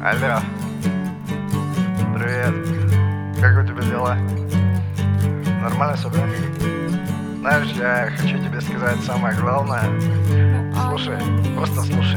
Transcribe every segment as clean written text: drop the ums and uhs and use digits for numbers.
Алло, привет, как у тебя дела? Нормально все, да? Знаешь, я хочу тебе сказать самое главное. Слушай, просто слушай.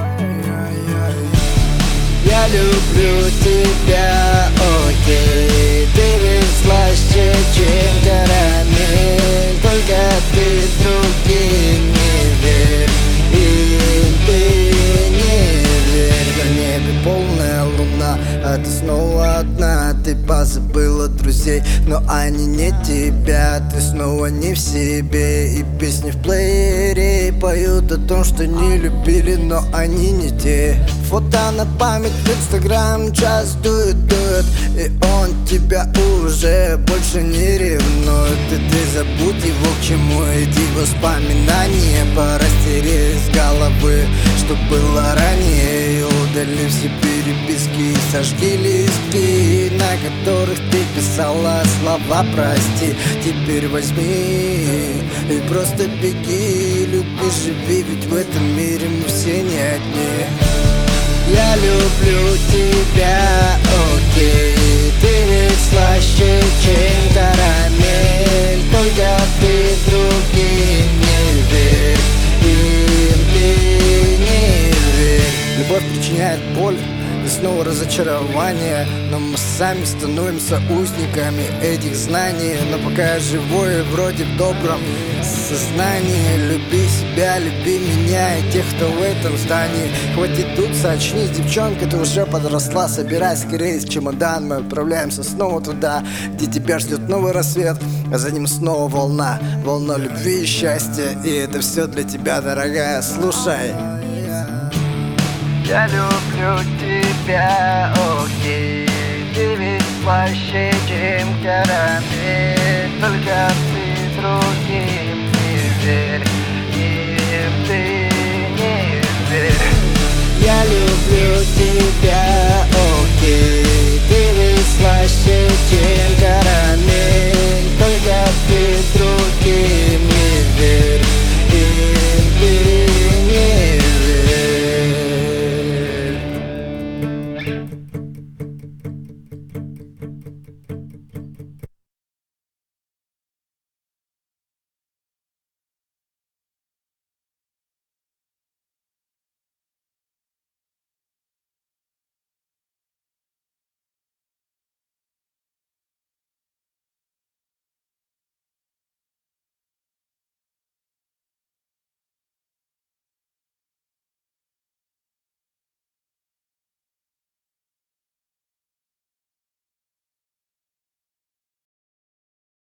Я люблю тебя, окей. Ты ведь слаще, чем карамель. Только ты другим не верь, и ты не верь. На небе полная луна, а ты снова одна. Ты позабыла друзей, но они не тебя. Ты снова не в себе, и песни в плеере поют о том, что не любили, но они не те. Фото на память в Инстаграм час дует, и он тебя уже больше не ревнует. И ты забудь его, к чему эти воспоминания. Пора стереть с головы, что было ранее. И удали все переписки и сожги листки, на которых ты писала слова прости. Теперь возьми и просто беги, люби, живи, ведь в этом мире мы все не одни. Я люблю тебя, окей. Ты ведь слаще, чем карамель. Только ты другим не верь, им ты не верь. Любовь причиняет боль и снова разочарование, но мы сами становимся узниками этих знаний. Но пока я живой, вроде в добром сознании. Люби себя, люби меня и тех, кто в этом здании. Хватит дуться, очнись, девчонка, ты уже подросла. Собирай скорее чемодан, мы отправляемся снова туда, где тебя ждет новый рассвет, а за ним снова волна. Волна любви и счастья, и это все для тебя, дорогая, слушай. Я люблю тебя, окей. Ты ведь слаще, чем карамель. Только ты другим не верь,